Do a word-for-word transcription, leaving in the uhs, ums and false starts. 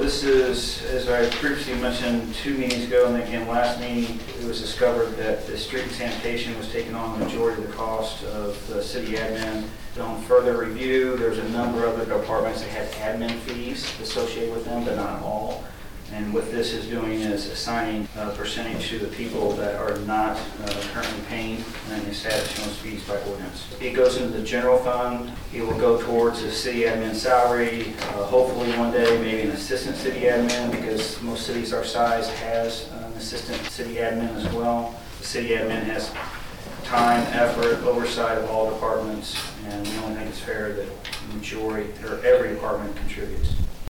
this is, as I previously mentioned two meetings ago, and again last meeting, it was discovered that the street and sanitation was taking on the majority of the cost of the city admin. On further review, there's a number of other departments that have admin fees associated with them, but not all. And what this is doing is assigning a percentage to the people that are not uh, currently paying and establishing those fees by ordinance. It goes into the general fund. It will go towards the city admin salary. Uh, hopefully one day maybe an assistant city admin, because most cities our size has an assistant city admin as well. The city admin has time, effort, oversight of all departments, and we don't think it's fair that the majority or every department contributes.